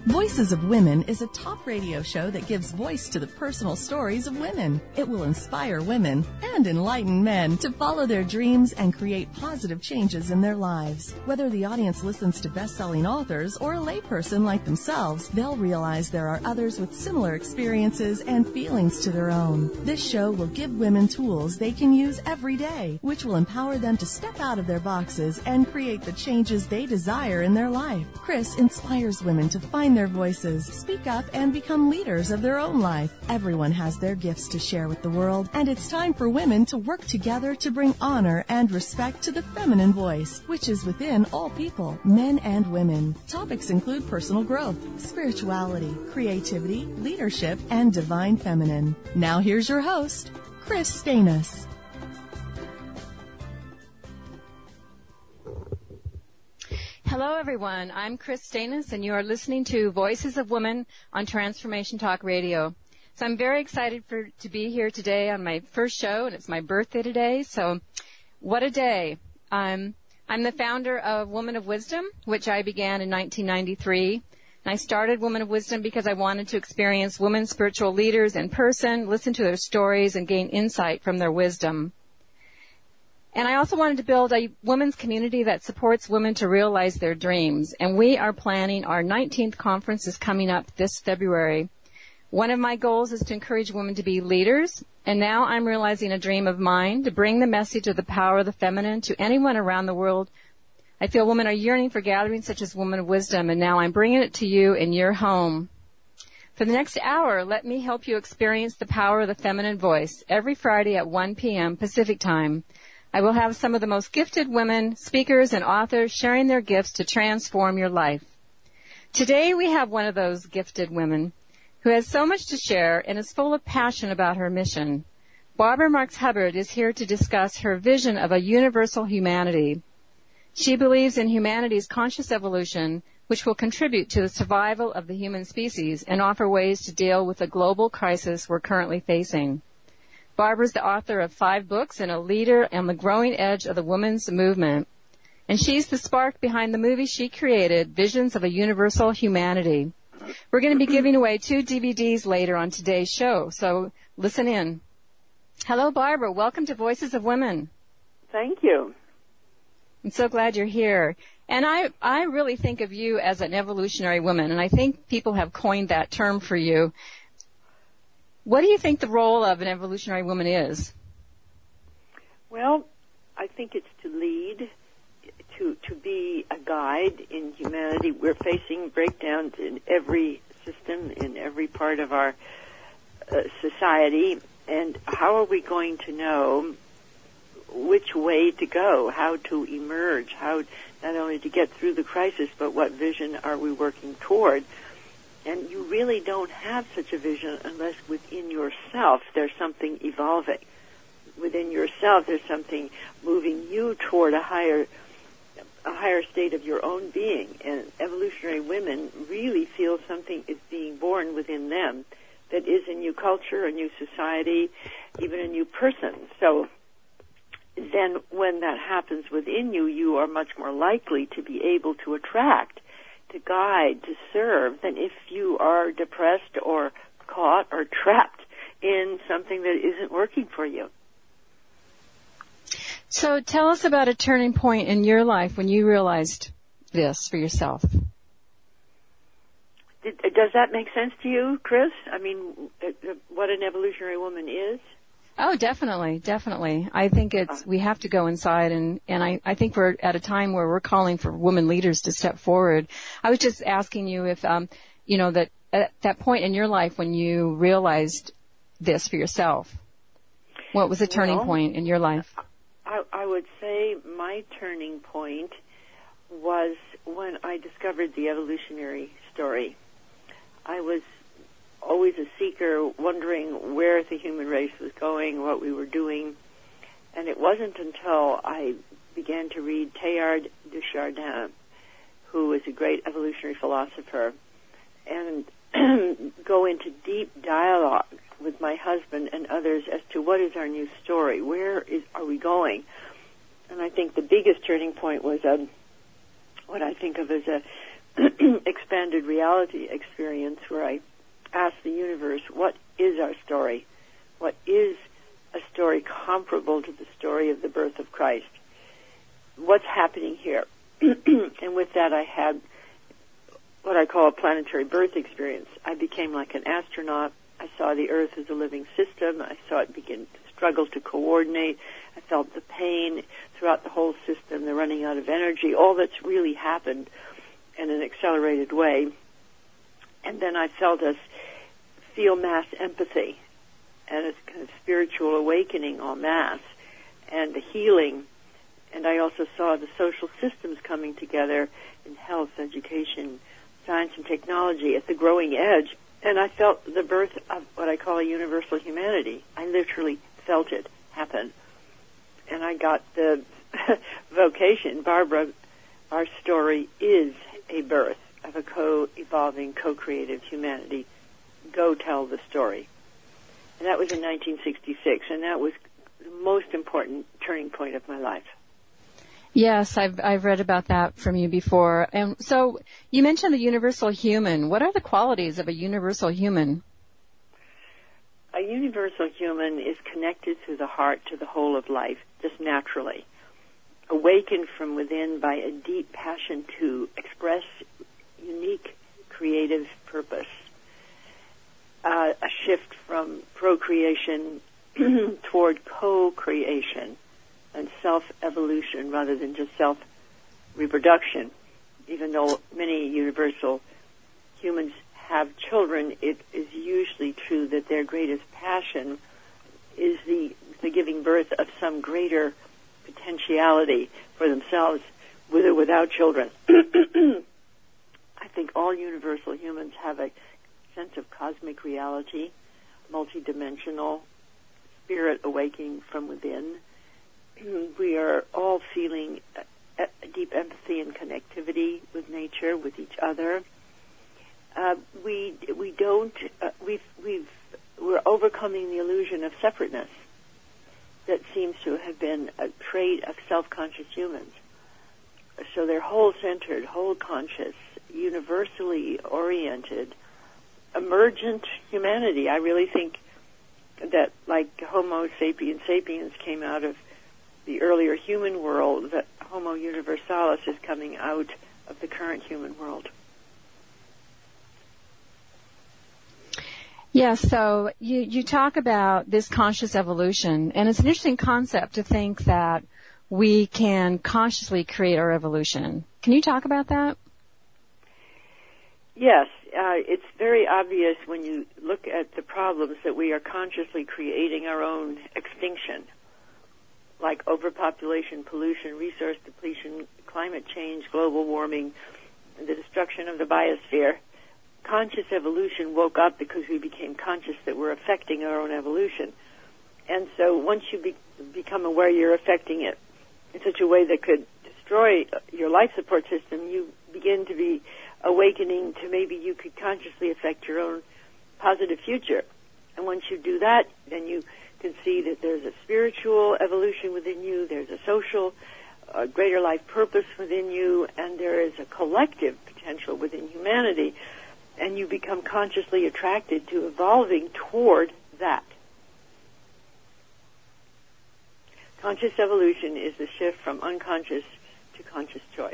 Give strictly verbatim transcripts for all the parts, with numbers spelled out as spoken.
Voices of Women is a talk radio show that gives voice to the personal stories of women. It will inspire women and enlighten men to follow their dreams and create positive changes in their lives. Whether the audience listens to best-selling authors or a layperson like themselves, they'll realize there are others with similar experiences and feelings to their own. This show will give women tools they can use every day, which will empower them to step out of their boxes and create the changes they desire in their life. Chris inspires women to find their voices, speak up, and become leaders of their own life. Everyone has their gifts to share with the world, and it's time for women to work together to bring honor and respect to the feminine voice, which is within all people, men and women. Topics include personal growth, spirituality, creativity, leadership, and divine feminine. Now here's your host, Chris Stanis. Hello, everyone. I'm Chris Stanis, and you are listening to Voices of Women on Transformation Talk Radio. So I'm very excited for to be here today on my first show, and it's my birthday today. So what a day. Um, I'm the founder of Woman of Wisdom, which I began in nineteen ninety-three. And I started Woman of Wisdom because I wanted to experience women spiritual leaders in person, listen to their stories, and gain insight from their wisdom. And I also wanted to build a women's community that supports women to realize their dreams. And we are planning our nineteenth conference is coming up this February. One of my goals is to encourage women to be leaders. And now I'm realizing a dream of mine to bring the message of the power of the feminine to anyone around the world. I feel women are yearning for gatherings such as Woman of Wisdom, and now I'm bringing it to you in your home. For the next hour, let me help you experience the power of the feminine voice every Friday at one p.m. Pacific Time. I will have some of the most gifted women, speakers, and authors sharing their gifts to transform your life. Today, we have one of those gifted women who has so much to share and is full of passion about her mission. Barbara Marx Hubbard is here to discuss her vision of a universal humanity. She believes in humanity's conscious evolution, which will contribute to the survival of the human species and offer ways to deal with the global crisis we're currently facing. Barbara's the author of five books and a leader on the growing edge of the women's movement. And she's the spark behind the movie she created, Visions of a Universal Humanity. We're going to be giving away two D V Ds later on today's show, so listen in. Hello, Barbara. Welcome to Voices of Women. Thank you. I'm so glad you're here. And I, I really think of you as an evolutionary woman, and I think people have coined that term for you. What do you think the role of an evolutionary woman is? Well, I think it's to lead, to to be a guide in humanity. We're facing breakdowns in every system, in every part of our uh, society, and how are we going to know which way to go, how to emerge, how not only to get through the crisis, but what vision are we working toward? And you really don't have such a vision unless within yourself there's something evolving. Within yourself there's something moving you toward a higher a higher state of your own being. And evolutionary women really feel something is being born within them that is a new culture, a new society, even a new person. So then when that happens within you, you are much more likely to be able to attract, to guide, to serve, than if you are depressed or caught or trapped in something that isn't working for you. So tell us about a turning point in your life when you realized this for yourself. Did, does that make sense to you, Chris? I mean, what an evolutionary woman is? Oh, definitely, definitely. I think it's, we have to go inside, and, and I, I think we're at a time where we're calling for women leaders to step forward. I was just asking you if, um, you know, that at that point in your life when you realized this for yourself, what was the turning well, point in your life? I, I would say my turning point was when I discovered the evolutionary story. I was always a seeker, wondering where the human race was going, what we were doing. And it wasn't until I began to read Teilhard de Chardin, who is a great evolutionary philosopher, and go into deep dialogue with my husband and others as to what is our new story, where is are we going. And I think the biggest turning point was a, what I think of as a expanded reality experience where I asked the universe, what is our story? What is a story comparable to the story of the birth of Christ? What's happening here? And with that, I had what I call a planetary birth experience. I became like an astronaut. I saw the Earth as a living system. I saw it begin to struggle to coordinate. I felt the pain throughout the whole system, the running out of energy, all that's really happened in an accelerated way. And then I felt us feel mass empathy and a kind of spiritual awakening en masse and the healing. And I also saw the social systems coming together in health, education, science, and technology at the growing edge. And I felt the birth of what I call a universal humanity. I literally felt it happen. And I got the vocation, Barbara, our story is a birth of a co-evolving, co-creative humanity. Go tell the story. And that was in nineteen sixty-six, and that was the most important turning point of my life. Yes, I've I've read about that from you before. And so you mentioned the universal human. What are the qualities of a universal human? A universal human is connected through the heart to the whole of life, just naturally. Awakened from within by a deep passion to express unique creative purpose. Uh, a shift from procreation toward co-creation and self-evolution rather than just self-reproduction. Even though many universal humans have children, it is usually true that their greatest passion is the, the giving birth of some greater potentiality for themselves, with or without children. I think all universal humans have a sense of cosmic reality, multidimensional, spirit awakening from within. We are all feeling a, a deep empathy and connectivity with nature, with each other. Uh, we we don't uh, we've we've we're overcoming the illusion of separateness that seems to have been a trait of self-conscious humans. So they're whole-centered, whole-conscious, universally oriented, emergent humanity. I really think that, like Homo sapiens sapiens came out of the earlier human world, that Homo universalis is coming out of the current human world. Yes, so you, you talk about this conscious evolution, and it's an interesting concept to think that we can consciously create our evolution. Can you talk about that? Yes, uh, it's very obvious when you look at the problems that we are consciously creating our own extinction, like overpopulation, pollution, resource depletion, climate change, global warming, the destruction of the biosphere. Conscious evolution woke up because we became conscious that we're affecting our own evolution. And so once you be, become aware you're affecting it in such a way that could destroy your life support system, you begin to be awakening to maybe you could consciously affect your own positive future. And once you do that, then you can see that there's a spiritual evolution within you, there's a social, uh, greater life purpose within you, and there is a collective potential within humanity. And you become consciously attracted to evolving toward that. Conscious evolution is the shift from unconscious to conscious choice.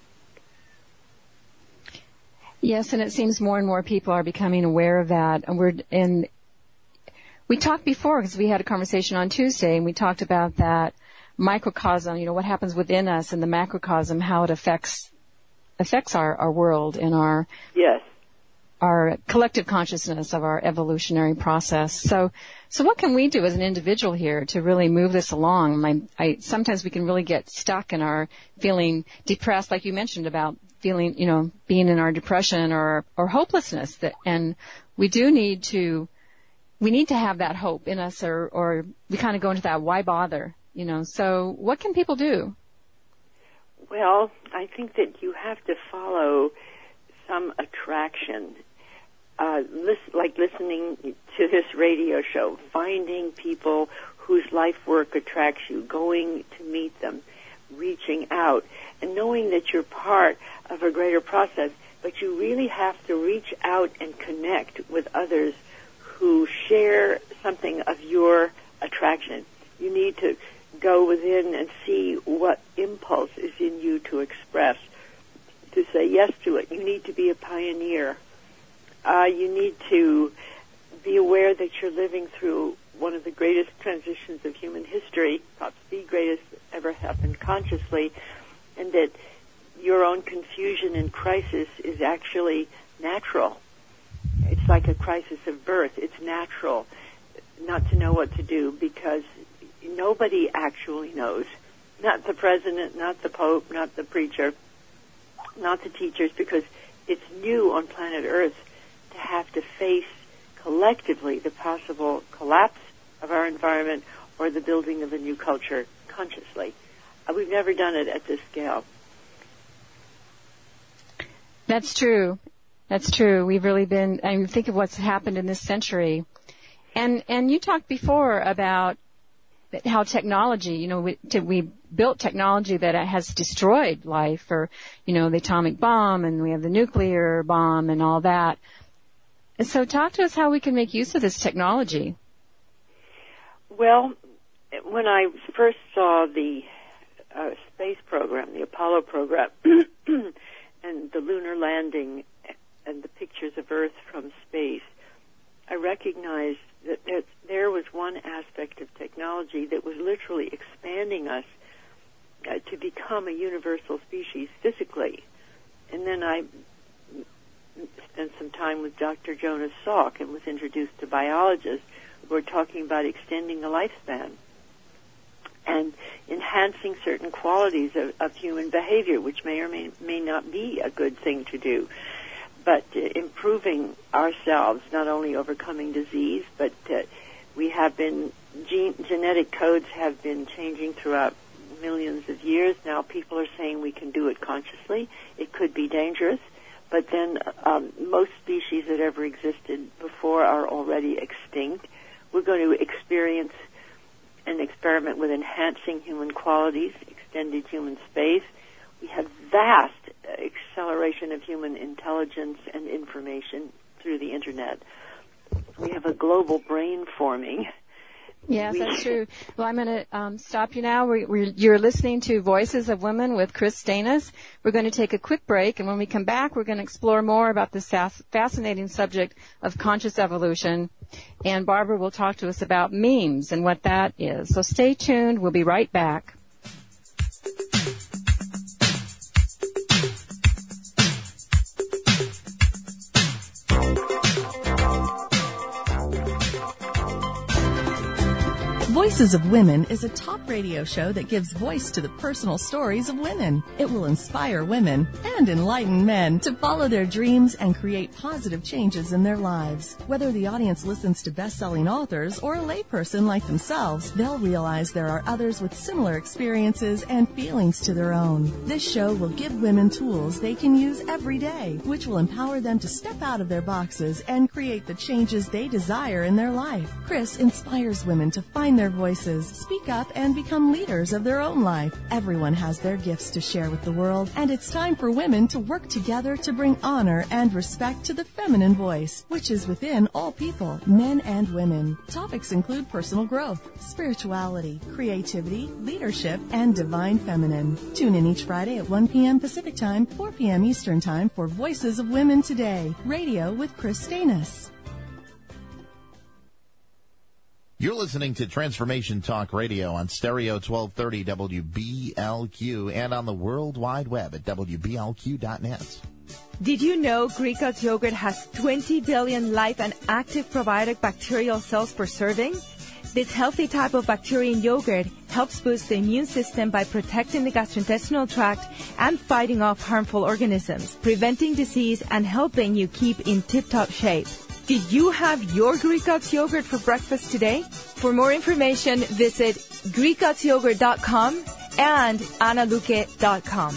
Yes, and it seems more and more people are becoming aware of that. And we're and we talked before because we had a conversation on Tuesday, and we talked about that microcosm. You know, what happens within us, and the macrocosm, how it affects affects our, our world and our yes. our collective consciousness of our evolutionary process. So, so what can we do as an individual here to really move this along? My, I, sometimes we can really get stuck in our feeling depressed, like you mentioned about feeling, you know, being in our depression or, or hopelessness. That, and we do need to, we need to have that hope in us, or, or we kind of go into that why bother, you know. So what can people do? Well, I think that you have to follow some attraction. Uh, listen, like listening to this radio show, finding people whose life work attracts you, going to meet them, reaching out, and knowing that you're part of a greater process but you really have to reach out and connect with others who share something of your attraction. You need to go within and see what impulse is in you to express, to say yes to it. You need to be a pioneer. Uh, you need to be aware that you're living through one of the greatest transitions of human history, perhaps the greatest ever happened consciously, and that your own confusion and crisis is actually natural. It's like a crisis of birth. It's natural not to know what to do because nobody actually knows. Not the president, not the pope, not the preacher, not the teachers, because it's new on planet Earth to have to face collectively the possible collapse of our environment or the building of a new culture consciously. Uh, we've never done it at this scale. That's true. That's true. We've really been, I mean, think of what's happened in this century. And and you talked before about how technology, you know, we, to, we built technology that has destroyed life, or, you know, the atomic bomb, and we have the nuclear bomb and all that. And so talk to us how we can make use of this technology. Well, when I first saw the uh, space program, the Apollo program, and the lunar landing and the pictures of Earth from space, I recognized that there, there was one aspect of technology that was literally expanding us uh, to become a universal species physically. And then I spent some time with Doctor Jonas Salk and was introduced to biologists who were talking about extending the lifespan and enhancing certain qualities of, of human behavior, which may or may, may not be a good thing to do, but uh, improving ourselves, not only overcoming disease, but uh, we have been, gene, genetic codes have been changing throughout millions of years. Now people are saying we can do it consciously. It could be dangerous, but then um, most species that ever existed before are already extinct. We're going to experience an experiment with enhancing human qualities, extended human space. We have vast acceleration of human intelligence and information through the Internet. We have a global brain forming. Yes, we that's true. Well, I'm going to um, stop you now. We're, we're, you're listening to Voices of Women with Chris Stanis. We're going to take a quick break, and when we come back, we're going to explore more about this fascinating subject of conscious evolution. And Barbara will talk to us about memes and what that is. So stay tuned. We'll be right back. Voices of Women is a top radio show that gives voice to the personal stories of women. It will inspire women and enlighten men to follow their dreams and create positive changes in their lives. Whether the audience listens to best-selling authors or a layperson like themselves, they'll realize there are others with similar experiences and feelings to their own. This show will give women tools they can use every day, which will empower them to step out of their boxes and create the changes they desire in their life. Chris inspires women to find their voices, speak up, and become leaders of their own life. Everyone has their gifts to share with the world, and it's time for women to work together to bring honor and respect to the feminine voice, which is within all people, men and women. Topics include personal growth, spirituality, creativity, leadership, and divine feminine. Tune in each Friday at one p.m. Pacific Time, four p.m. Eastern Time for Voices of Women Today, radio with Chris Stanis. You're listening to Transformation Talk Radio on Stereo twelve thirty W B L Q and on the World Wide Web at W B L Q dot net. Did you know Greek God's yogurt has twenty billion live and active probiotic bacterial cells per serving? This healthy type of bacteria in yogurt helps boost the immune system by protecting the gastrointestinal tract and fighting off harmful organisms, preventing disease and helping you keep in tip-top shape. Did you have your Greek God's yogurt for breakfast today? For more information, visit Greek Gods Yogurt dot com and Analuque dot com.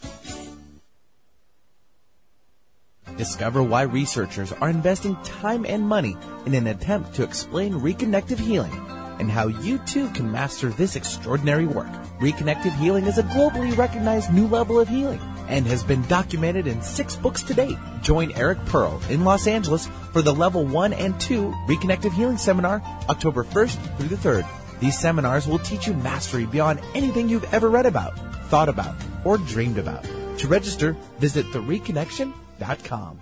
Discover why researchers are investing time and money in an attempt to explain reconnective healing and how you too can master this extraordinary work. Reconnective healing is a globally recognized new level of healing and has been documented in six books to date. Join Eric Pearl in Los Angeles for the Level one and two Reconnective Healing Seminar, October first through the third. These seminars will teach you mastery beyond anything you've ever read about, thought about, or dreamed about. To register, visit the reconnection dot com.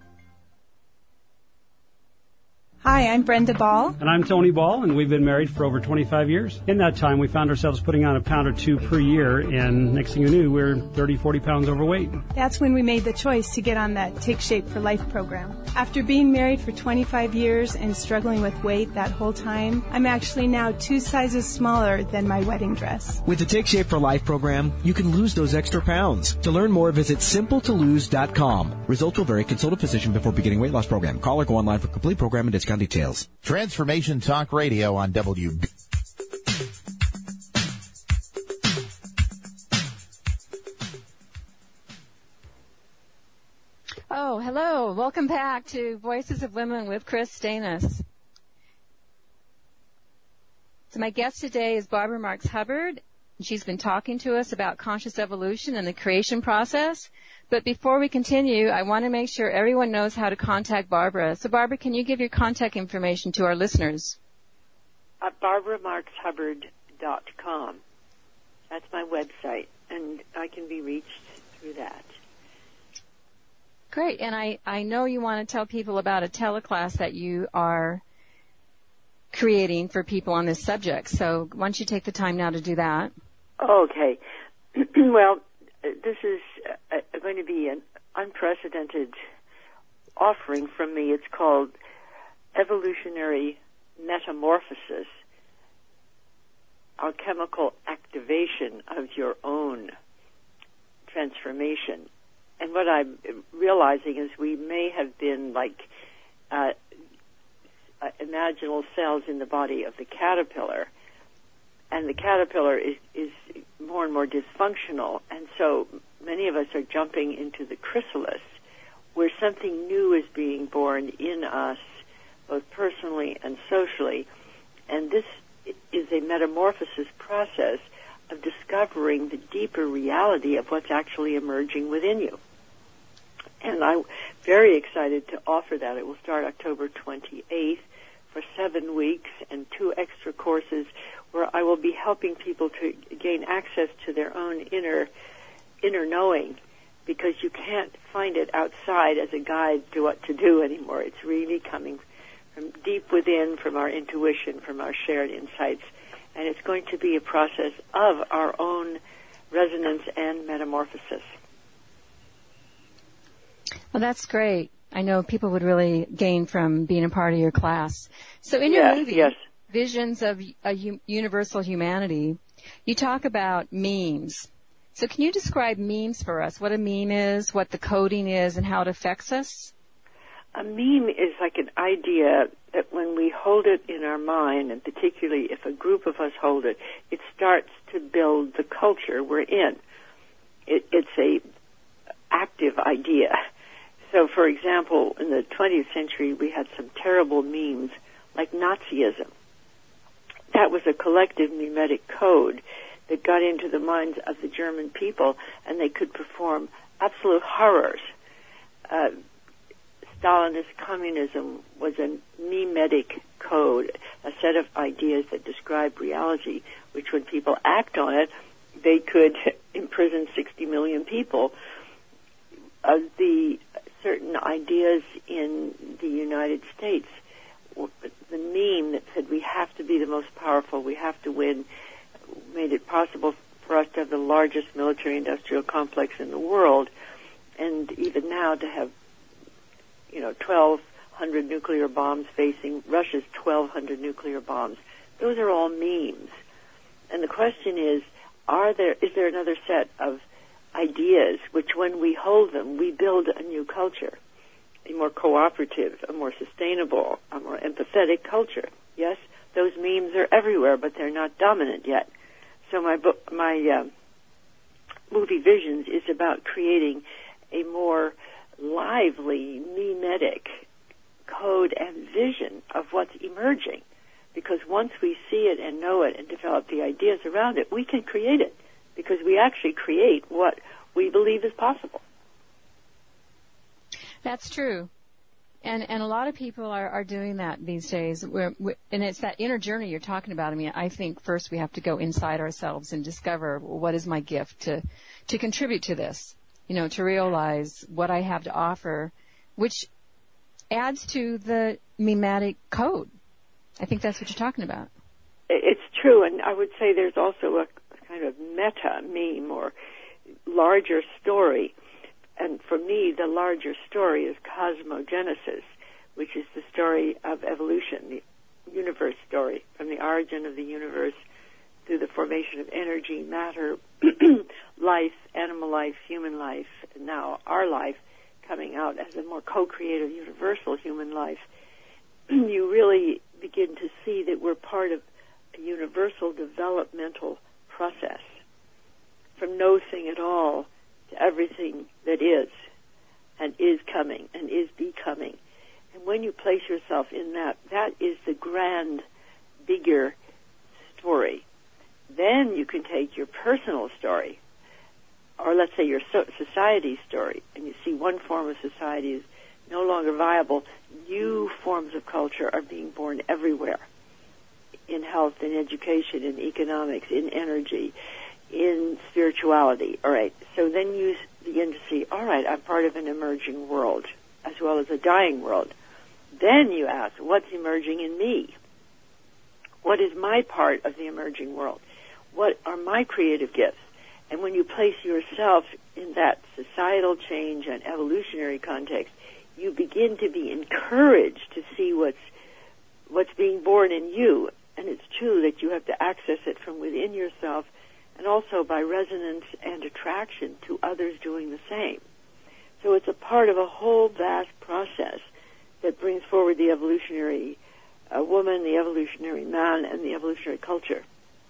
Hi, I'm Brenda Ball. And I'm Tony Ball, and we've been married for over twenty-five years. In that time, we found ourselves putting on a pound or two per year, and next thing you knew, we we're thirty, forty pounds overweight. That's when we made the choice to get on that Take Shape for Life program. After being married for twenty-five years and struggling with weight that whole time, I'm actually now two sizes smaller than my wedding dress. With the Take Shape for Life program, you can lose those extra pounds. To learn more, visit simple to lose dot com. Results will vary. Consult a physician before beginning weight loss program. Call or go online for complete program and discount details. Transformation Talk Radio on W B. Oh, hello. Welcome back to Voices of Women with Chris Stanis. So my guest today is Barbara Marx Hubbard. She's been talking to us about conscious evolution and the creation process. But before we continue, I want to make sure everyone knows how to contact Barbara. So, Barbara, can you give your contact information to our listeners? Uh, Barbara Marx Hubbard dot com. That's my website, and I can be reached through that. Great. And I, I know you want to tell people about a teleclass that you are creating for people on this subject. So why don't you take the time now to do that? Okay. Well, this is uh, going to be an unprecedented offering from me. It's called Evolutionary Metamorphosis, Alchemical Activation of Your Own Transformation. And what I'm realizing is we may have been like uh, uh, imaginal cells in the body of the caterpillar, and the caterpillar is, is more and more dysfunctional, and so many of us are jumping into the chrysalis, where something new is being born in us, both personally and socially, and this is a metamorphosis process of discovering the deeper reality of what's actually emerging within you. And I'm very excited to offer that. It will start October twenty-eighth for seven weeks and two extra courses where I will be helping people to gain access to their own inner inner knowing, because you can't find it outside as a guide to what to do anymore. It's really coming from deep within, from our intuition, from our shared insights, and it's going to be a process of our own resonance and metamorphosis. Well, that's great. I know people would really gain from being a part of your class. So in yes, your movie, yes. Visions of a U- Universal Humanity, you talk about memes. So can you describe memes for us, what a meme is, what the coding is, and how it affects us? A meme is like an idea that when we hold it in our mind, and particularly if a group of us hold it, it starts to build the culture we're in. It, it's a active idea. So, for example, in the twentieth century, we had some terrible memes like Nazism. That was a collective mimetic code that got into the minds of the German people, and they could perform absolute horrors. Uh, Stalinist communism was a mimetic code, a set of ideas that describe reality, which when people act on it, they could imprison sixty million people. Uh, the certain ideas in the United States, the meme that said we have to be the most powerful, we have to win, made it possible for us to have the largest military-industrial complex in the world, and even now to have, you know, twelve hundred nuclear bombs facing Russia's twelve hundred nuclear bombs. Those are all memes. And the question is, are there, is there another set of ideas which, when we hold them, we build a new culture, a more cooperative, a more sustainable, a more empathetic culture? Yes, those memes are everywhere, but they're not dominant yet. So my book, my uh, movie Visions is about creating a more lively, mimetic code and vision of what's emerging. Because once we see it and know it and develop the ideas around it, we can create it. Because we actually create what we believe is possible. That's true. And and a lot of people are, are doing that these days. We're, we're, and it's that inner journey you're talking about. I mean, I think first we have to go inside ourselves and discover, well, what is my gift to, to contribute to this, you know, to realize what I have to offer, which adds to the mimetic code. I think that's what you're talking about. It's true, and I would say there's also a kind of meta meme or larger story. And for me, the larger story is cosmogenesis, which is the story of evolution, the universe story, from the origin of the universe through the formation of energy, matter, life, animal life, human life, and now our life coming out as a more co-creative, universal human life. You really begin to see that we're part of a universal developmental process, from no thing at all to everything that is and is coming and is becoming. And when you place yourself in that, that is the grand, bigger story. Then you can take your personal story, or let's say your so- society story, and you see one form of society is no longer viable. New forms of culture are being born everywhere, in health, in education, in economics, in energy, in spirituality. All right, so then you begin to see, all right, I'm part of an emerging world as well as a dying world. Then you ask, what's emerging in me? What is my part of the emerging world? What are my creative gifts? And when you place yourself in that societal change and evolutionary context, you begin to be encouraged to see what's what's being born in you. And it's true that you have to access it from within yourself, and also by resonance and attraction to others doing the same. So it's a part of a whole vast process that brings forward the evolutionary uh, woman, the evolutionary man, and the evolutionary culture.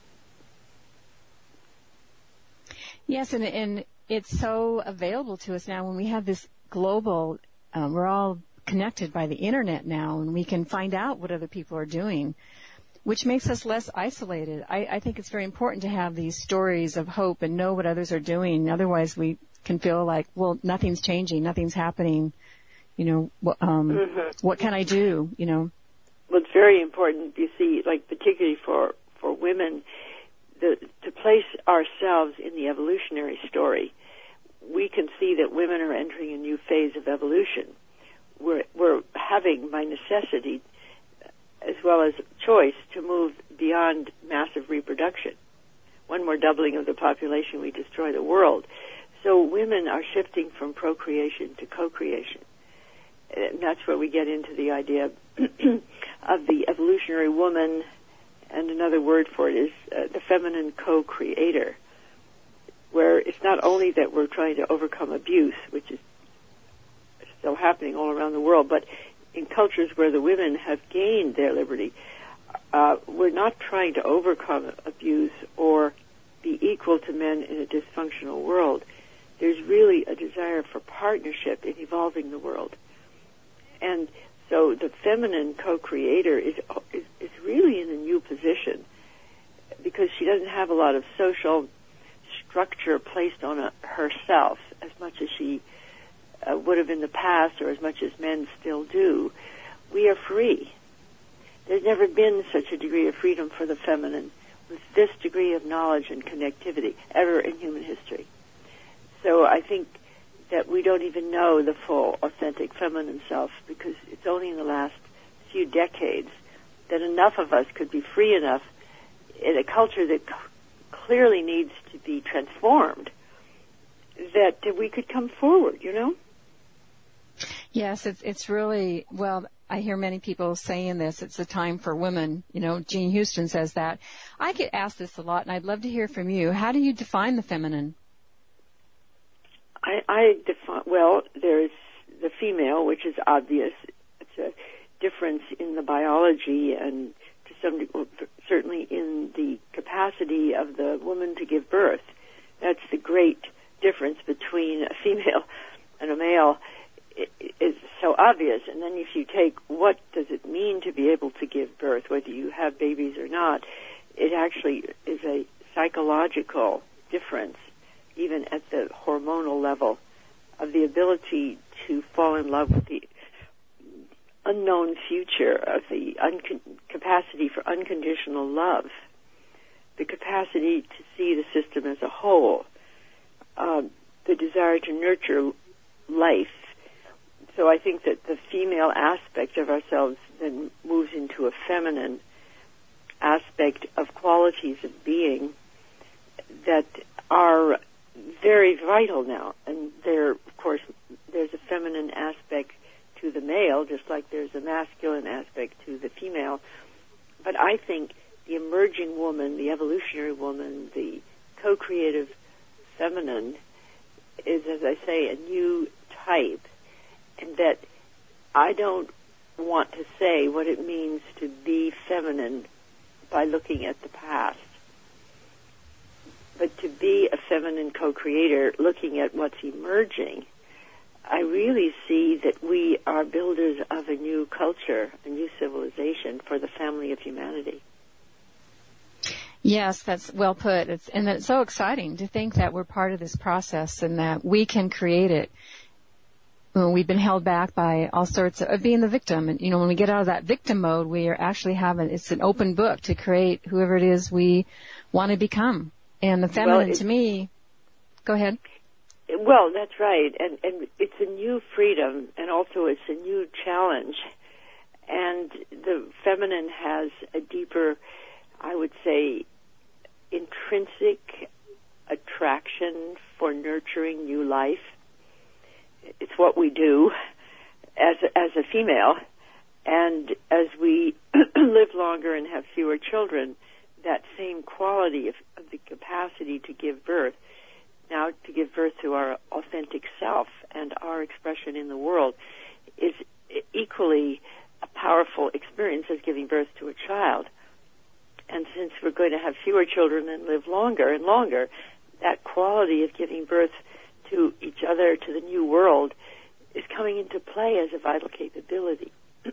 Yes, and, and it's so available to us now when we have this global, um, we're all connected by the internet now, and we can find out what other people are doing, which makes us less isolated. I, I think it's very important to have these stories of hope and know what others are doing. Otherwise, we can feel like, well, nothing's changing, nothing's happening. You know, um, mm-hmm. What can I do? You know. Well, it's very important. You see, like particularly for for women, the, to place ourselves in the evolutionary story. We can see that women are entering a new phase of evolution. We're we're having, by necessity, as well as choice, to move beyond massive reproduction. One more doubling of the population, we destroy the world. So women are shifting from procreation to co-creation. And that's where we get into the idea of the evolutionary woman, and another word for it is uh, the feminine co-creator, where it's not only that we're trying to overcome abuse, which is still happening all around the world, but in cultures where the women have gained their liberty, uh, we're not trying to overcome abuse or be equal to men in a dysfunctional world. There's really a desire for partnership in evolving the world. And so the feminine co-creator is, is, is really in a new position because she doesn't have a lot of social structure placed on a, herself as much as she uh, would have in the past, or as much as men still do. We are free. There's never been such a degree of freedom for the feminine with this degree of knowledge and connectivity ever in human history. So I think that we don't even know the full, authentic feminine self because it's only in the last few decades that enough of us could be free enough in a culture that c- clearly needs to be transformed that we could come forward, you know? Yes, it's, it's really, well, I hear many people saying this. It's a time for women. You know, Jean Houston says that. I get asked this a lot, and I'd love to hear from you. How do you define the feminine? I, I define, well, there's the female, which is obvious. It's a difference in the biology and to some degree, certainly in the capacity of the woman to give birth. That's the great difference between a female and a male. It is so obvious. And then if you take what does it mean to be able to give birth, whether you have babies or not, it actually is a psychological difference even at the hormonal level, of the ability to fall in love with the unknown future, of the uncon- capacity for unconditional love, the capacity to see the system as a whole, um, the desire to nurture life. So I think that the female aspect of ourselves then moves into a feminine aspect of qualities of being that are very vital now. And there, of course, there's a feminine aspect to the male, just like there's a masculine aspect to the female. But I think the emerging woman, the evolutionary woman, the co-creative feminine is, as I say, a new type. And that I don't want to say what it means to be feminine by looking at the past, but to be a feminine co-creator looking at what's emerging. I really see that we are builders of a new culture, a new civilization for the family of humanity. Yes, that's well put. It's, and it's so exciting to think that we're part of this process and that we can create it. Well, we've been held back by all sorts of, of being the victim. And, you know, when we get out of that victim mode, we are actually having, it's an open book to create whoever it is we want to become. And the feminine, well, to me, go ahead. Well, that's right. And, and it's a new freedom, and also it's a new challenge. And the feminine has a deeper, I would say, intrinsic attraction for nurturing new life. It's what we do as a, as a female. And as we live longer and have fewer children, that same quality of, of the capacity to give birth, now to give birth to our authentic self and our expression in the world, is equally a powerful experience as giving birth to a child. And since we're going to have fewer children and live longer and longer, that quality of giving birth to each other, to the new world, is coming into play as a vital capability.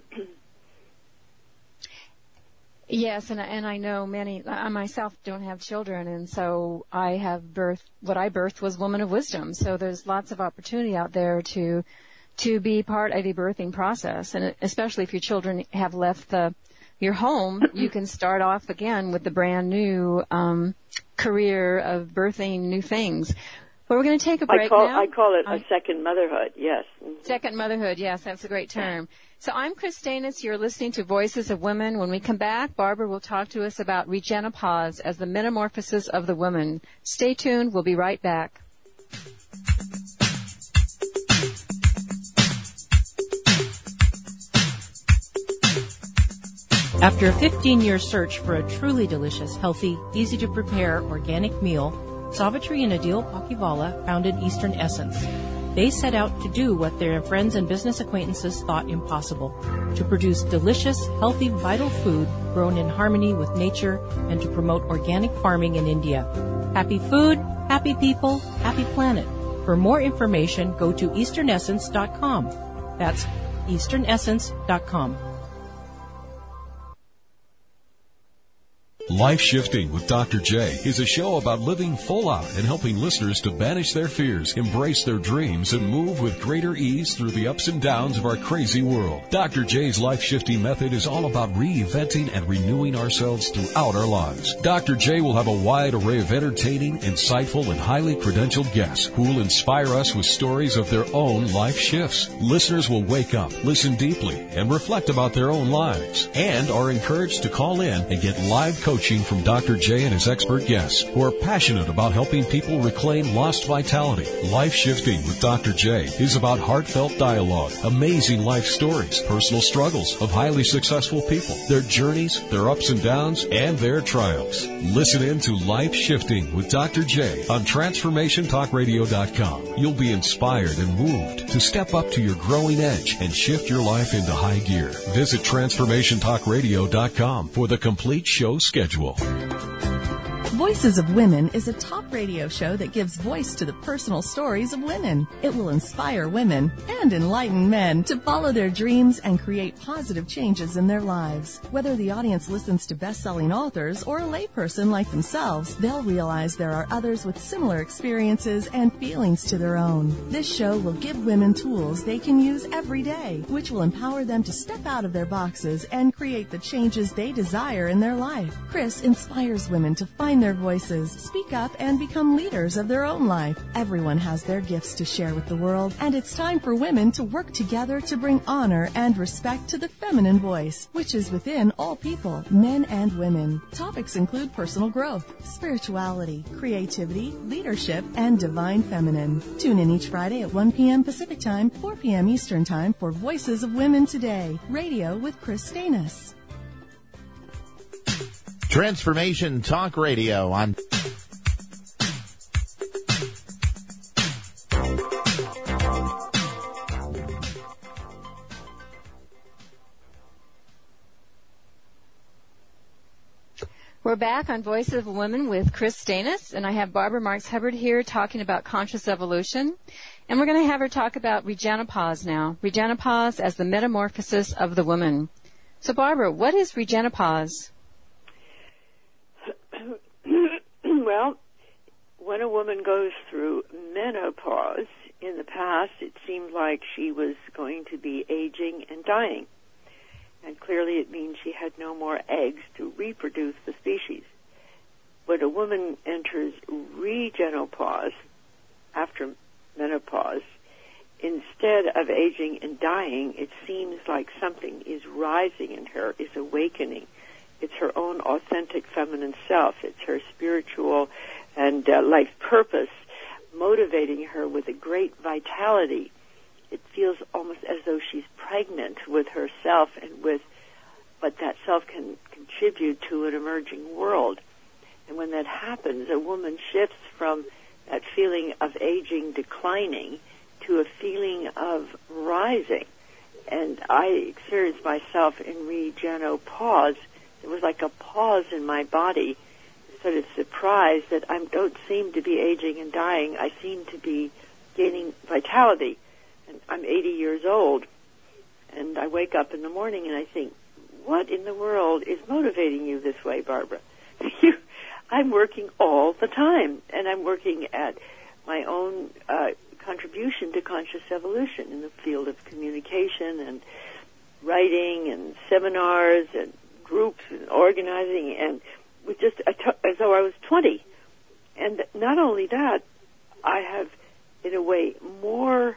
Yes, and and I know many. I myself don't have children, and so I have birthed. What I birthed was woman of wisdom. So there's lots of opportunity out there to to be part of a birthing process, and especially if your children have left the your home, you can start off again with the brand new um, career of birthing new things. But we're going to take a break I call, now. I call it um, a second motherhood, yes. Second motherhood, yes, that's a great term. So I'm Chris Stanis. You're listening to Voices of Women. When we come back, Barbara will talk to us about regenopause as the metamorphosis of the woman. Stay tuned. We'll be right back. After a fifteen-year search for a truly delicious, healthy, easy-to-prepare organic meal, Savitri and Adil Pakivala founded Eastern Essence. They set out to do what their friends and business acquaintances thought impossible, to produce delicious, healthy, vital food grown in harmony with nature and to promote organic farming in India. Happy food, happy people, happy planet. For more information, go to eastern essence dot com. That's eastern essence dot com. Life Shifting with Doctor J is a show about living full out and helping listeners to banish their fears, embrace their dreams, and move with greater ease through the ups and downs of our crazy world. Doctor J's Life Shifting method is all about reinventing and renewing ourselves throughout our lives. Doctor J will have a wide array of entertaining, insightful, and highly credentialed guests who will inspire us with stories of their own life shifts. Listeners will wake up, listen deeply, and reflect about their own lives, and are encouraged to call in and get live coaching from Doctor J and his expert guests who are passionate about helping people reclaim lost vitality. Life Shifting with Doctor J is about heartfelt dialogue, amazing life stories, personal struggles of highly successful people, their journeys, their ups and downs, and their triumphs. Listen in to Life Shifting with Doctor J on transformation talk radio dot com. You'll be inspired and moved to step up to your growing edge and shift your life into high gear. Visit transformation talk radio dot com for the complete show schedule. Voices of Women is a talk radio show that gives voice to the personal stories of women. It will inspire women and enlighten men to follow their dreams and create positive changes in their lives. Whether the audience listens to best-selling authors or a layperson like themselves, they'll realize there are others with similar experiences and feelings to their own. This show will give women tools they can use every day, which will empower them to step out of their boxes and create the changes they desire in their life. Chris inspires women to find their voices, speak up, and become leaders of their own life. Everyone has their gifts to share with the world, and it's time for women to work together to bring honor and respect to the feminine voice, which is within all people, men and women. Topics include personal growth, spirituality, creativity, leadership, and divine feminine. Tune in each Friday at one p.m. Pacific Time, four p.m. Eastern Time for Voices of Women Today, radio with Chris Stanis. Transformation Talk Radio on We're back on Voices of Women with Chris Stanis, and I have Barbara Marks Hubbard here talking about conscious evolution. And we're going to have her talk about regenopause now. Regenopause as the metamorphosis of the woman. So, Barbara, what is regenopause? Well, when a woman goes through menopause, in the past it seemed like she was going to be aging and dying. And clearly it means she had no more eggs to reproduce the species. When a woman enters regenopause after menopause, instead of aging and dying, it seems like something is rising in her, is awakening. It's her own authentic feminine self. It's her spiritual and uh, life purpose motivating her with a great vitality. It feels almost as though she's pregnant with herself and with what that self can contribute to an emerging world. And when that happens, a woman shifts from that feeling of aging, declining, to a feeling of rising. And I experienced myself in regenopause. It was like a pause in my body, sort of surprised that I don't seem to be aging and dying. I seem to be gaining vitality. And I'm eighty years old, and I wake up in the morning and I think, what in the world is motivating you this way, Barbara? you, I'm working all the time, and I'm working at my own uh, contribution to conscious evolution in the field of communication and writing and seminars and groups and organizing, and with just as though I was twenty. And not only that, I have, in a way, more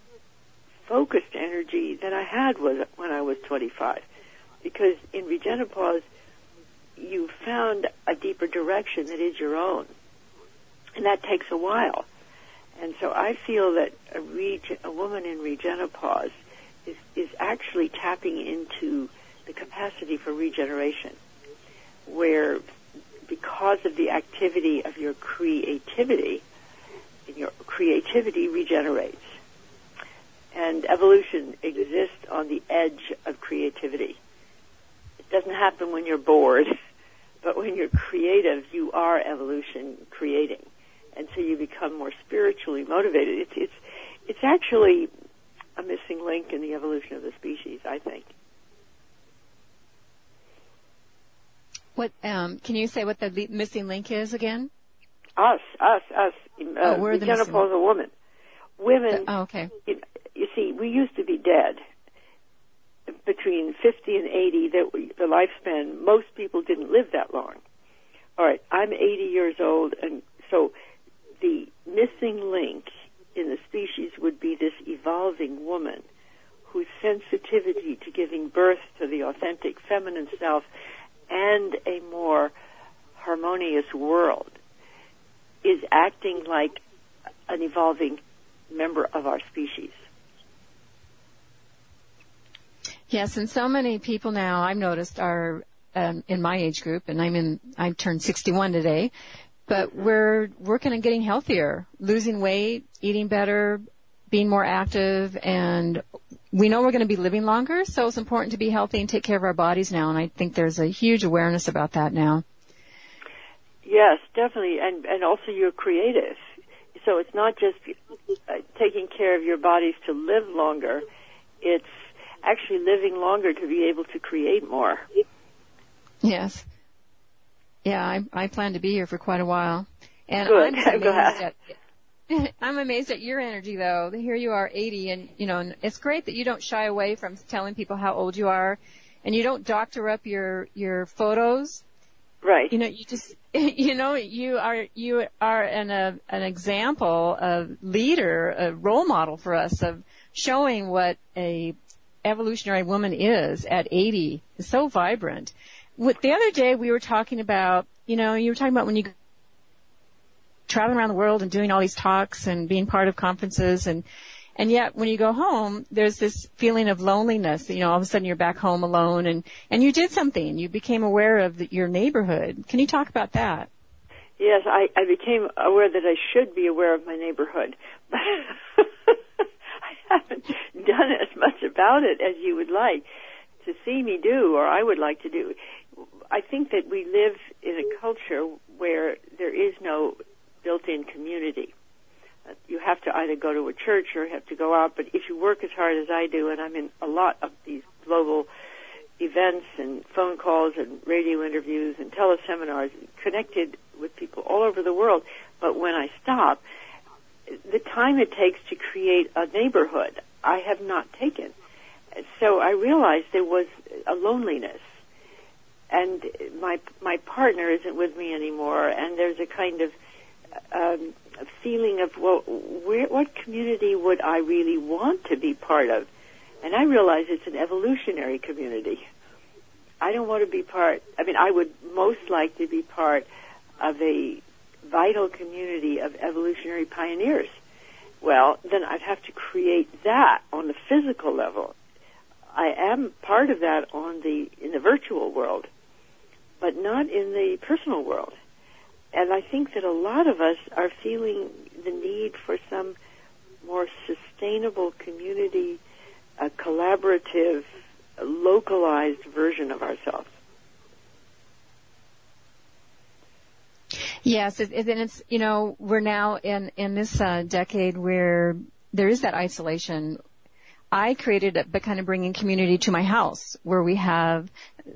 focused energy than I had was when I was twenty-five. Because in regenopause, you found a deeper direction that is your own. And that takes a while. And so I feel that a, reg- a woman in regenopause is, is actually tapping into the capacity for regeneration, where because of the activity of your creativity, your creativity regenerates. And evolution exists on the edge of creativity. It doesn't happen when you're bored, but when you're creative, you are evolution creating. And so you become more spiritually motivated. It's, it's, it's actually a missing link in the evolution of the species, I think. What um, can you say what the le- missing link is again? Us, us, us. Uh, oh, we're the missing menopause, a woman. Women. Oh, okay. You, you see, we used to be dead. Between fifty and eighty, that the lifespan, most people didn't live that long. All right, I'm eighty years old, and so the missing link in the species would be this evolving woman whose sensitivity to giving birth to the authentic feminine self and a more harmonious world is acting like an evolving member of our species. Yes, and so many people now I've noticed are um, in my age group, and I'm in. I turned sixty-one today, but we're working on getting healthier, losing weight, eating better, being more active, and we know we're going to be living longer. So it's important to be healthy and take care of our bodies now. And I think there's a huge awareness about that now. You Yes, definitely, and and also you're creative. So it's not just uh, taking care of your bodies to live longer. It's actually living longer to be able to create more. Yes. Yeah, I, I plan to be here for quite a while. And Good. I'm Go amazed ahead. at, I'm amazed at your energy, though. Here you are, eighty, and, you know, and it's great that you don't shy away from telling people how old you are, and you don't doctor up your, your photos. Right. You know, you just, you know, you are, you are an, a, an example of leader, a role model for us of showing what a evolutionary woman is at eighty. It's so vibrant. With, the other day we were talking about, you know, you were talking about when you traveling around the world and doing all these talks and being part of conferences, and and yet when you go home, there's this feeling of loneliness. You know, all of a sudden you're back home alone, and and you did something. You became aware of the, your neighborhood. Can you talk about that? Yes, I, I became aware that I should be aware of my neighborhood. I haven't done as much about it as you would like to see me do, or I would like to do. I think that we live in a culture where there is no built-in community. Uh, you have to either go to a church or have to go out, but if you work as hard as I do, and I'm in a lot of these global events and phone calls and radio interviews and teleseminars, connected with people all over the world, but when I stop, the time it takes to create a neighborhood, I have not taken. So I realized there was a loneliness, and my my partner isn't with me anymore, and there's a kind of um, feeling of, well, where, what community would I really want to be part of? And I realize it's an evolutionary community. I don't want to be part, I mean, I would most like to be part of a vital community of evolutionary pioneers. Well, then I'd have to create that on the physical level. I am part of that on the in the virtual world, but not in the personal world. And I think that a lot of us are feeling the need for some more sustainable community, a collaborative, a localized version of ourselves. Yes, it, it, and it's, you know, we're now in, in this uh, decade where there is that isolation. I created it by kind of bringing community to my house, where we have,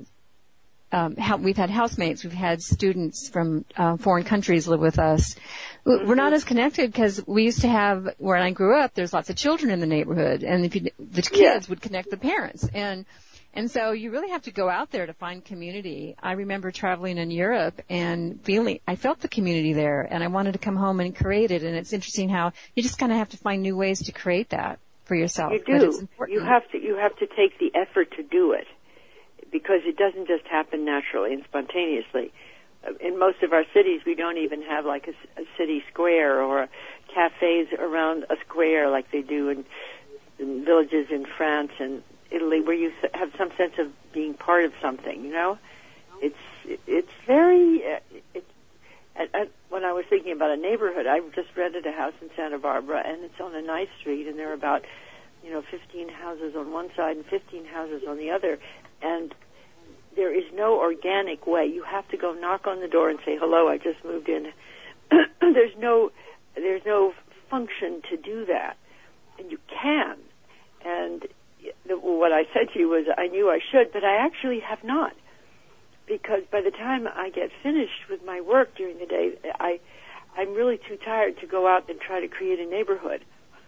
um, we've had housemates, we've had students from uh, foreign countries live with us. We're not as connected because we used to have, where I grew up, there's lots of children in the neighborhood, and if you, the kids yeah. would connect the parents, and and so you really have to go out there to find community. I remember traveling in Europe and feeling, I felt the community there, and I wanted to come home and create it. And it's interesting how you just kind of have to find new ways to create that for yourself. You do. You have to. You have to take the effort to do it, because it doesn't just happen naturally and spontaneously. In most of our cities, we don't even have like a, a city square or cafes around a square like they do in, in villages in France and Italy, where you have some sense of being part of something. You know, it's it's very. It, at, at, when I was thinking about a neighborhood, I just rented a house in Santa Barbara, and it's on a nice street, and there are about, you know, fifteen houses on one side and fifteen houses on the other, and there is no organic way. You have to go knock on the door and say, hello, I just moved in. there's no there's no function to do that. And you can. And the, what I said to you was I knew I should, but I actually have not. Because by the time I get finished with my work during the day, I, I'm really too tired to go out and try to create a neighborhood.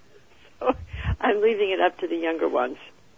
So I'm leaving it up to the younger ones.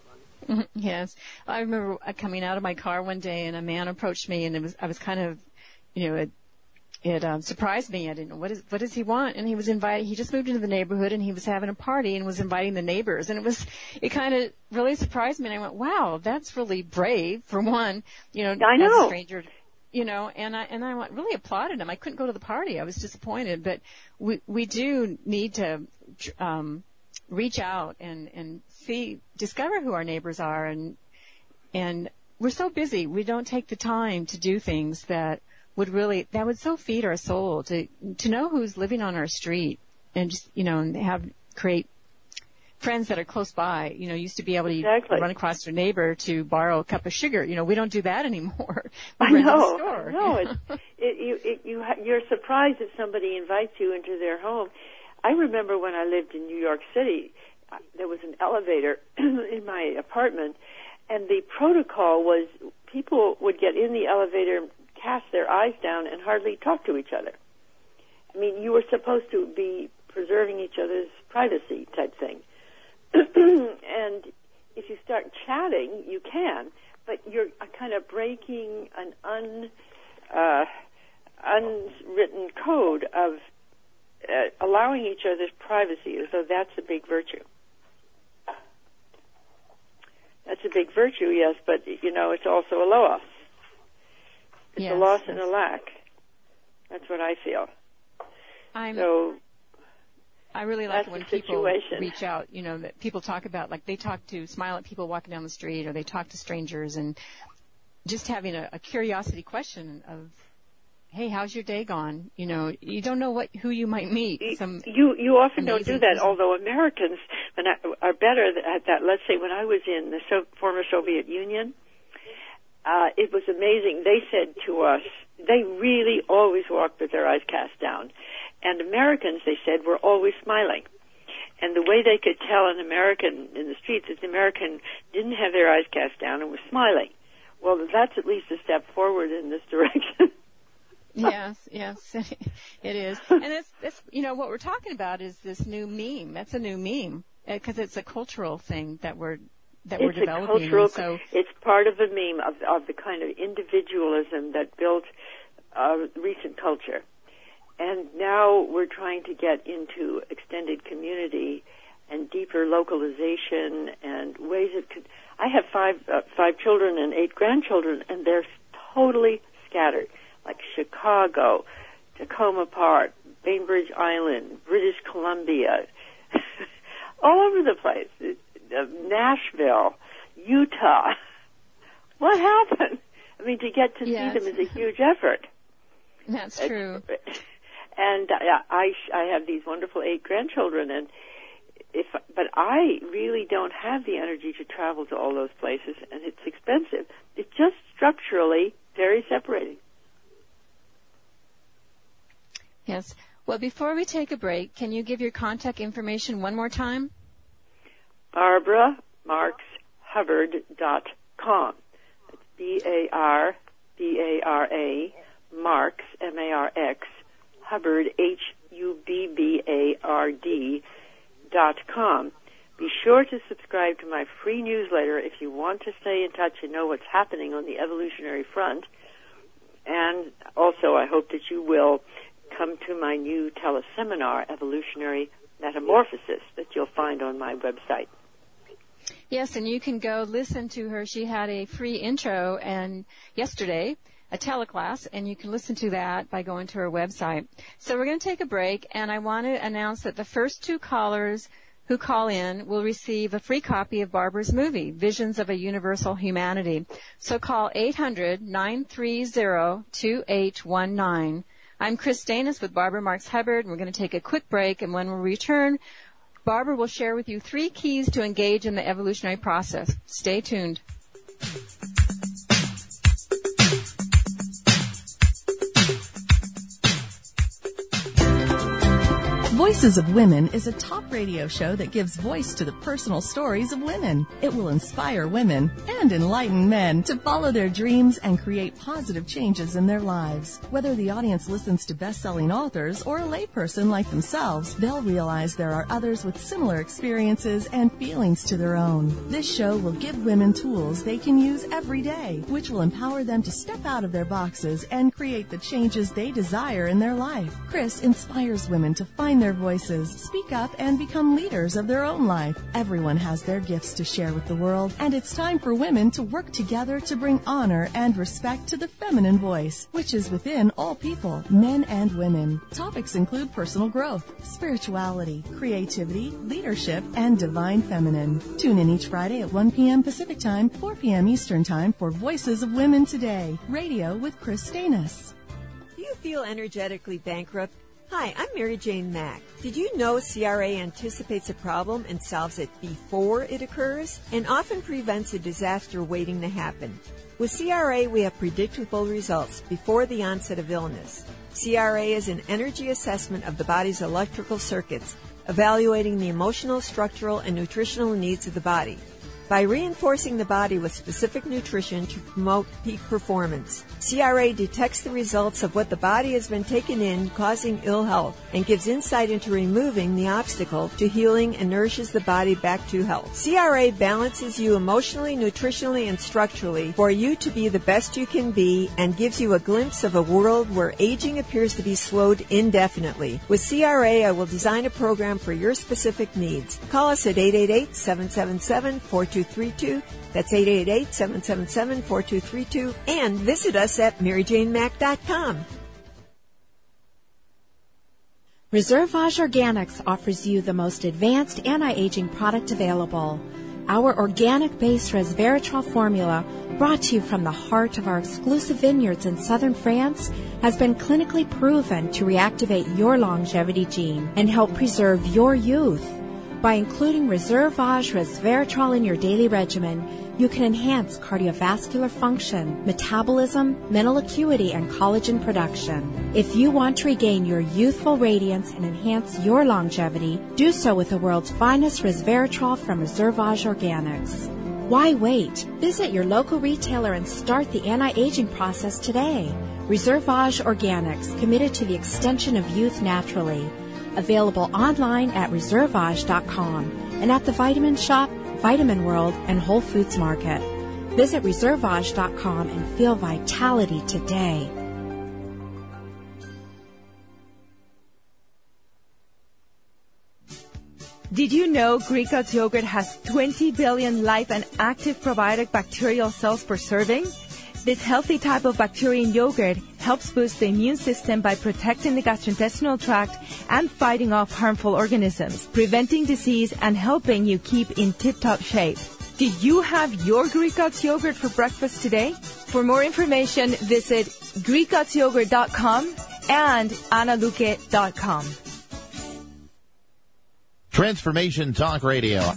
Yes. I remember coming out of my car one day and a man approached me, and it was, I was kind of, you know, it, it um, surprised me. I didn't know, what is, what does he want? And he was invited, he just moved into the neighborhood and he was having a party and was inviting the neighbors. And it was, it kind of really surprised me. And I went, wow, that's really brave for one, you know, I know. as a stranger, you know, and I, and I went, really applauded him. I couldn't go to the party. I was disappointed, but we, we do need to, um, reach out and, and see, discover who our neighbors are. And, and we're so busy. We don't take the time to do things that would really, that would so feed our soul to, to know who's living on our street and just, you know, and have, create friends that are close by, you know, used to be able to exactly. run across their neighbor to borrow a cup of sugar. You know, we don't do that anymore. We I run know. to the store. No, it's, it, you, it, you, ha- you're surprised if somebody invites you into their home. I remember when I lived in New York City, uh, there was an elevator in my apartment, and the protocol was people would get in the elevator, cast their eyes down, and hardly talk to each other. I mean, you were supposed to be preserving each other's privacy type thing. And if you start chatting, you can, but you're kind of breaking an un, uh, unwritten code of uh, allowing each other's privacy, as though that's a big virtue. That's a big virtue, yes, but, you know, it's also a loss. It's yes, a loss yes. and a lack. That's what I feel. I'm, so I really like that's it when the people situation. reach out, you know, that people talk about, like they talk to, smile at people walking down the street, or they talk to strangers, and just having a, a curiosity question of, hey, how's your day gone? You know, you don't know what who you might meet. Some you you often don't do that, person. although Americans when I, are better at that. Let's say when I was in the so, former Soviet Union, uh, it was amazing. They said to us, they really always walked with their eyes cast down. And Americans, they said, were always smiling. And the way they could tell an American in the streets is the American didn't have their eyes cast down and was smiling. Well, that's at least a step forward in this direction. Yes, yes, it is. And it's, it's, you know, what we're talking about is this new meme. That's a new meme because it's a cultural thing that we're that it's we're developing. A cultural, so it's part of the meme of, of the kind of individualism that built uh, recent culture. And now we're trying to get into extended community and deeper localization and ways it could. I have five uh, five children and eight grandchildren, and they're totally scattered. Like Chicago, Tacoma Park, Bainbridge Island, British Columbia, all over the place. Uh, Nashville, Utah. What happened? I mean, to get to yes. see them is a huge effort. That's true. And I, I, I have these wonderful eight grandchildren, and if, but I really don't have the energy to travel to all those places, and it's expensive. It's just structurally very separating. Yes. Well, before we take a break, can you give your contact information one more time? Barbara Marx Hubbard dot com. That's B A R B A R A, Marx, M A R X, Hubbard, H U B B A R D, dot com. Be sure to subscribe to my free newsletter if you want to stay in touch and know what's happening on the evolutionary front. And also, I hope that you will come to my new teleseminar, Evolutionary Metamorphosis, that you'll find on my website. Yes, and you can go listen to her. She had a free intro and yesterday, a teleclass, and you can listen to that by going to her website. So we're going to take a break, and I want to announce that the first two callers who call in will receive a free copy of Barbara's movie, Visions of a Universal Humanity. So call eight hundred, nine three zero, two eight one nine. I'm Chris Danis with Barbara Marx Hubbard, and we're going to take a quick break, and when we return, Barbara will share with you three keys to engage in the evolutionary process. Stay tuned. Voices of Women is a top radio show that gives voice to the personal stories of women. It will inspire women and enlighten men to follow their dreams and create positive changes in their lives. Whether the audience listens to best-selling authors or a layperson like themselves, they'll realize there are others with similar experiences and feelings to their own. This show will give women tools they can use every day, which will empower them to step out of their boxes and create the changes they desire in their life. Chris inspires women to find their voices, speak up, and become leaders of their own life. Everyone has their gifts to share with the world, and it's time for women to work together to bring honor and respect to the feminine voice, which is within all people, men and women. Topics include personal growth, spirituality, creativity, leadership, and divine feminine. Tune in each Friday at one p.m. Pacific Time, four p.m. Eastern Time for Voices of Women Today, radio with Chris Stanis. Do you feel energetically bankrupt? Hi, I'm Mary Jane Mack. Did you know C R A anticipates a problem and solves it before it occurs and often prevents a disaster waiting to happen? With C R A, we have predictable results before the onset of illness. C R A is an energy assessment of the body's electrical circuits, evaluating the emotional, structural, and nutritional needs of the body. By reinforcing the body with specific nutrition to promote peak performance, C R A detects the results of what the body has been taking in causing ill health and gives insight into removing the obstacle to healing and nourishes the body back to health. C R A balances you emotionally, nutritionally, and structurally for you to be the best you can be and gives you a glimpse of a world where aging appears to be slowed indefinitely. With C R A, I will design a program for your specific needs. Call us at eight eight eight, seven seven seven, four two three two. That's eight eight eight, seven seven seven, four two three two. And visit us at mary jane mack dot com. Reservage Organics offers you the most advanced anti-aging product available. Our organic-based resveratrol formula, brought to you from the heart of our exclusive vineyards in southern France, has been clinically proven to reactivate your longevity gene and help preserve your youth. By including Reservage resveratrol in your daily regimen, you can enhance cardiovascular function, metabolism, mental acuity, and collagen production. If you want to regain your youthful radiance and enhance your longevity, do so with the world's finest resveratrol from Reservage Organics. Why wait? Visit your local retailer and start the anti-aging process today. Reservage Organics, committed to the extension of youth naturally. Available online at reservage dot com and at the Vitamin Shop, Vitamin World, and Whole Foods Market. Visit reservage dot com and feel vitality today. Did you know Greek God's yogurt has twenty billion live and active probiotic bacterial cells per serving? This healthy type of bacteria in yogurt helps boost the immune system by protecting the gastrointestinal tract and fighting off harmful organisms, preventing disease and helping you keep in tip-top shape. Did you have your Greek God's yogurt for breakfast today? For more information, visit greek gods yogurt dot com and anna luque dot com. Transformation Talk Radio.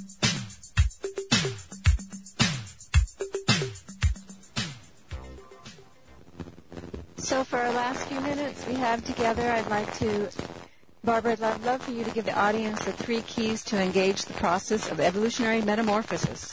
So for our last few minutes we have together, I'd like to, Barbara, I'd love, love for you to give the audience the three keys to engage the process of evolutionary metamorphosis.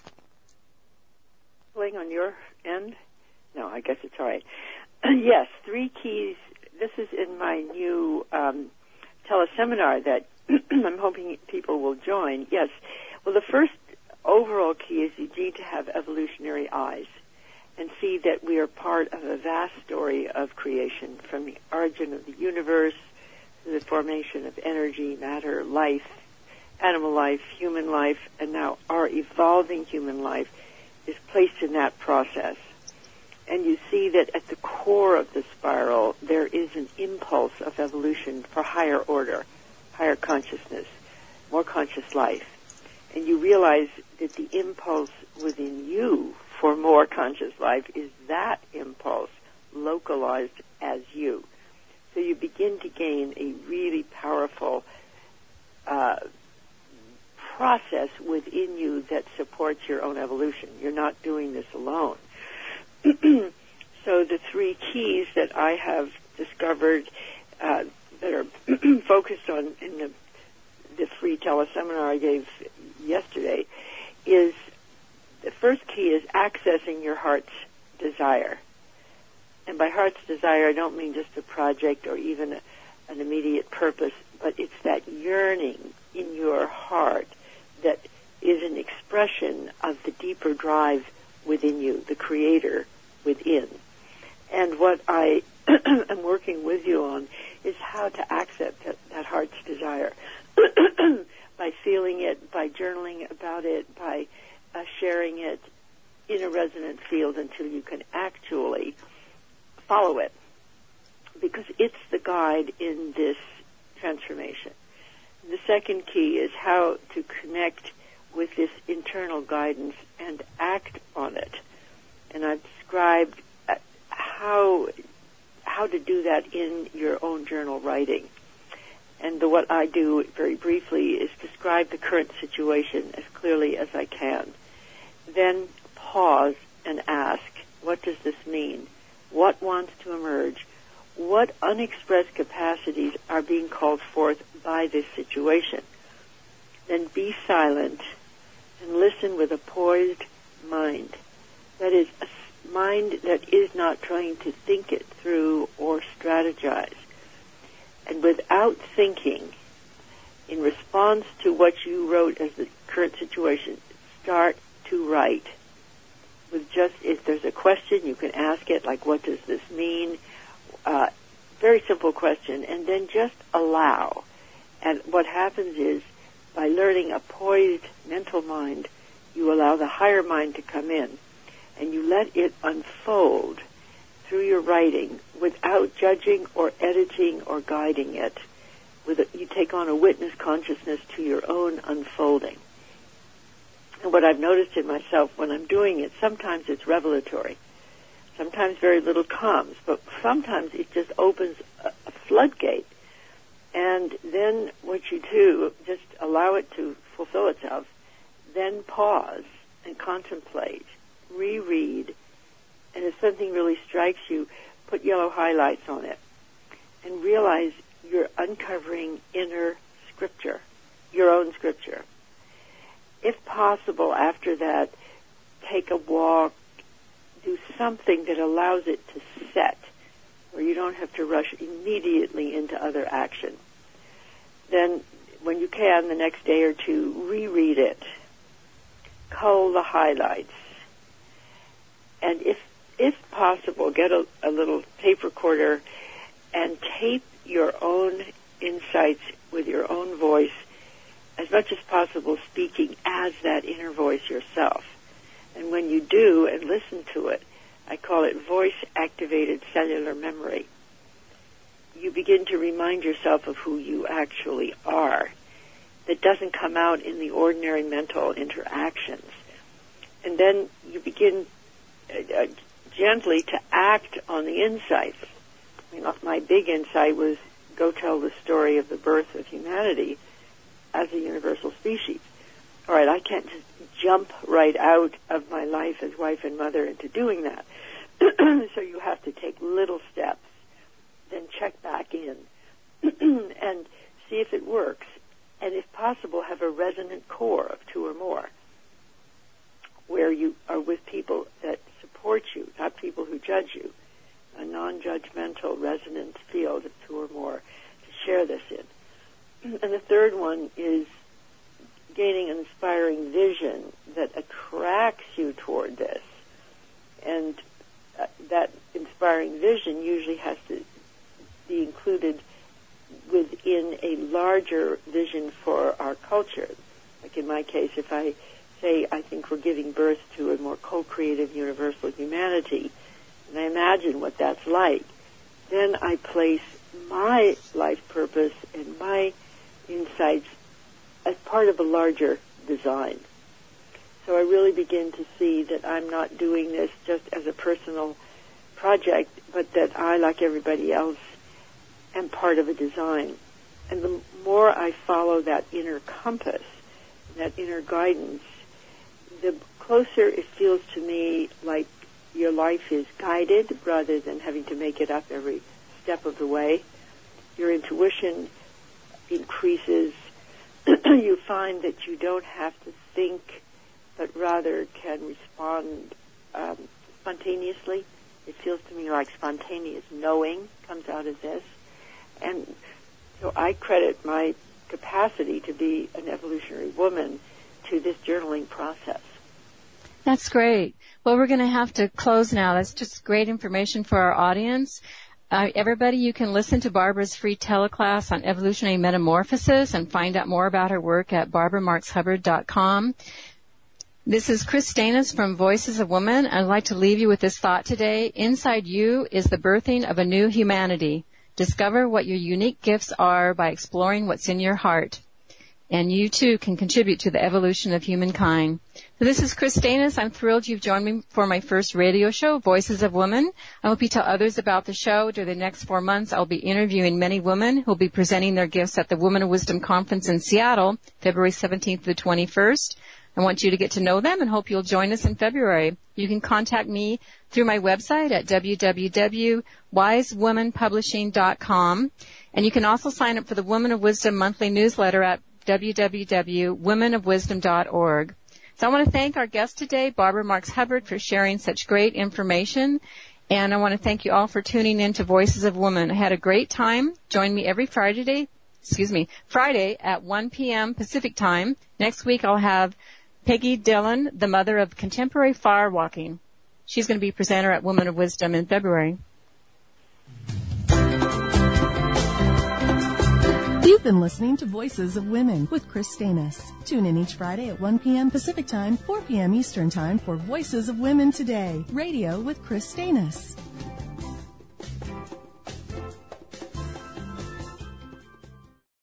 Playing on your end? No, I guess it's all right. Yes, three keys. This is in my new um, teleseminar that I'm hoping people will join. Yes. Well, the first overall key is you need to have evolutionary eyes and see that we are part of a vast story of creation, from the origin of the universe to the formation of energy, matter, life, animal life, human life, and now our evolving human life is placed in that process. And you see that at the core of the spiral, there is an impulse of evolution for higher order, higher consciousness, more conscious life. And you realize that the impulse within you for more conscious life is that impulse localized as you. So you begin to gain a really powerful uh, process within you that supports your own evolution. You're not doing this alone. So the three keys that I have discovered uh, that are focused on in the, the free teleseminar I gave yesterday is, the first key is accessing your heart's desire. And by heart's desire, I don't mean just a project or even a, an immediate purpose, but it's that yearning in your heart that is an expression of the deeper drive within you, the creator within. And what I am working with you on is how to access that, that heart's desire by feeling it, by journaling about it, by Uh, sharing it in a resonant field until you can actually follow it, because it's the guide in this transformation. The second key is how to connect with this internal guidance and act on it. And I've described how how to do that in your own journal writing. briefly is describe the current situation as clearly as I can. Then pause and ask, what does this mean? What wants to emerge? What unexpressed capacities are being called forth by this situation? Then be silent and listen with a poised mind. That is, a mind that is not trying to think it through or strategize. And without thinking, in response to what you wrote as the current situation, start to write. With just, if there's a question, you can ask it, like, what does this mean? Uh, very simple question, and then just allow. And what happens is, by learning a poised mental mind, you allow the higher mind to come in, and you let it unfold through your writing without judging or editing or guiding it. With a, you take on a witness consciousness to your own unfolding. And what I've noticed in myself when I'm doing it, sometimes it's revelatory. Sometimes very little comes, but sometimes it just opens a, a floodgate. And then what you do, just allow it to fulfill itself, then pause and contemplate, reread, and if something really strikes you, put yellow highlights on it, and realize you're uncovering inner scripture, your own scripture. If possible, after that, take a walk, do something that allows it to set, where you don't have to rush immediately into other action. Then, when you can, the next day or two, reread it, cull the highlights, and if if possible, get a, a little tape recorder and tape your own insights with your own voice, as much as possible speaking as that inner voice yourself. And when you do and listen to it, I call it voice-activated cellular memory. You begin to remind yourself of who you actually are. That doesn't come out in the ordinary mental interactions. And then you begin uh, uh, gently to act on the insights. I mean, my big insight was go tell the story of the birth of humanity as a universal species. All right, I can't just jump right out of my life as wife and mother into doing that. So you have to take little steps, then check back in and see if it works. And if possible, have a resonant core of two or more, where you are with people that support you, not people who judge you, a non-judgmental resonant field of two or more to share this in. And the third one is gaining an inspiring vision that attracts you toward this. And uh, that inspiring vision usually has to be included within a larger vision for our culture. Like in my case, if I say I think we're giving birth to a more co-creative universal humanity, and I imagine what that's like, then I place my life purpose and my insights as part of a larger design. So I really begin to see that I'm not doing this just as a personal project, but that I, like everybody else, am part of a design. And the more I follow that inner compass, that inner guidance, the closer it feels to me like your life is guided rather than having to make it up every step of the way. Your intuition increases. You find that you don't have to think, but rather can respond um, spontaneously. It feels to me like spontaneous knowing comes out of this. And so I credit my capacity to be an evolutionary woman to this journaling process. That's great. Well, we're going to have to close now. That's just great information for our audience. Uh, everybody, you can listen to Barbara's free teleclass on evolutionary metamorphosis and find out more about her work at barbara marx hubbard dot com. This is Chris Stanis from Voices of Women. I'd like to leave you with this thought today. Inside you is the birthing of a new humanity. Discover what your unique gifts are by exploring what's in your heart. and you too can contribute to the evolution of humankind. So this is Chris Stanis. I'm thrilled you've joined me for my first radio show, Voices of Women. I hope you tell others about the show. During the next four months, I'll be interviewing many women who will be presenting their gifts at the Women of Wisdom Conference in Seattle, February seventeenth to the twenty-first. I want you to get to know them and hope you'll join us in February. You can contact me through my website at w w w dot wise woman publishing dot com. And you can also sign up for the Women of Wisdom monthly newsletter at w w w dot women of wisdom dot org. So I want to thank our guest today, Barbara Marks Hubbard, for sharing such great information. And I want to thank you all for tuning in to Voices of Women. I had a great time. Join me every Friday, excuse me, Friday at one p.m. Pacific time. Next week I'll have Peggy Dillon, the mother of contemporary fire walking. She's going to be presenter at Women of Wisdom in February. You've been listening to Voices of Women with Chris Stanis. Tune in each Friday at one p.m. Pacific Time, four p.m. Eastern Time for Voices of Women Today, radio with Chris Stanis.